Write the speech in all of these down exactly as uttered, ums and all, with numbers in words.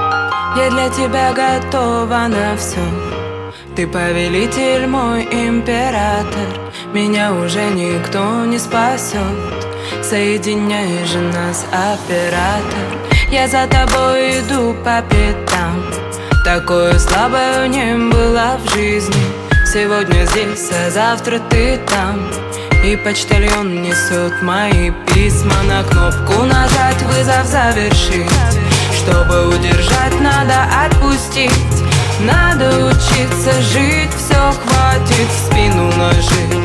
Я для тебя готова на все. Ты повелитель, мой император. Меня уже никто не спасет. Соединяй же нас, оператор. Я за тобой иду по пятам. Такое слабое не было в жизни. Сегодня здесь, а завтра ты там. И почтальон несет мои письма. На кнопку нажать, вызов завершить. Чтобы удержать, надо отпустить. Надо учиться жить, все хватит в спину нажить.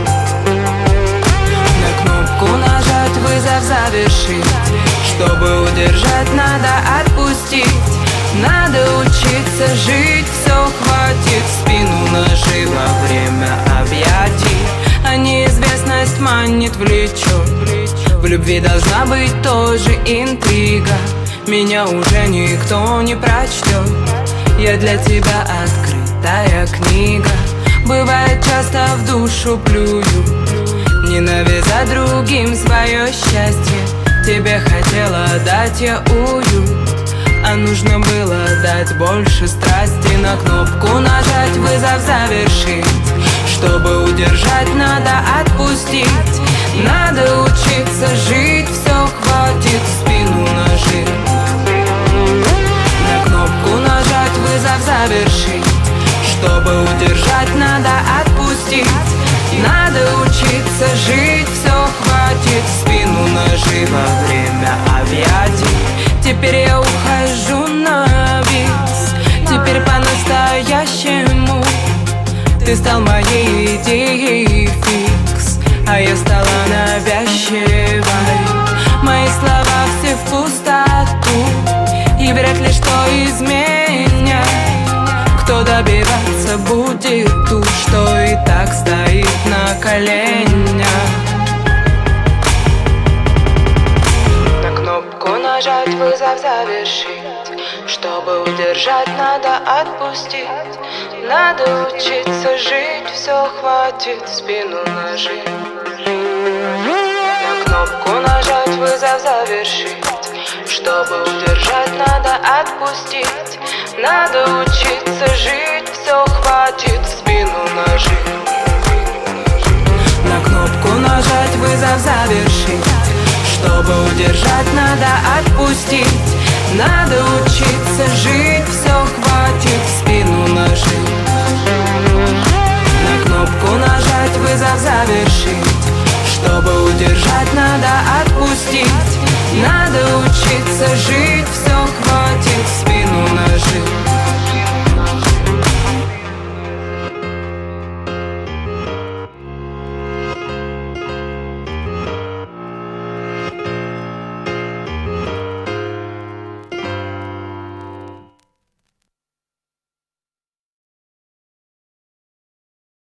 На кнопку нажать, вызов завершить. Чтобы удержать, надо отпустить. Надо учиться жить, все хватит в спину нажить. Во время объятий, а неизвестность манит, влечет. В любви должна быть тоже интрига. Меня уже никто не прочтет. Я для тебя открытая книга. Бывает, часто в душу плюю. Не навязать другим свое счастье. Тебе хотела дать я уют, а нужно было дать больше страсти. На кнопку нажать, вызов завершить. Чтобы удержать, надо отпустить. Надо учиться жить, все хватит в спину нажить. На кнопку нажать, вызов завершить. Чтобы удержать, надо отпустить. Надо учиться жить, все хватит в спину нажить. Во время объятий теперь я ухожу на бис. Теперь по-настоящему ты стал моей идеей фикс, а я стала навязчивой. Мои слова все в пустоту, и вряд ли что изменят. Кто добиваться будет ту, что и так стоит на коленях. На кнопку нажать, вызов завершить. Чтобы удержать, надо отпустить. Надо учиться жить, все хватит в спину нажить. На кнопку нажать, вызов завершить. Чтобы удержать, надо отпустить. Надо учиться жить, все хватит в спину нажить. На кнопку нажать, вызов завершить. Чтобы удержать, надо отпустить.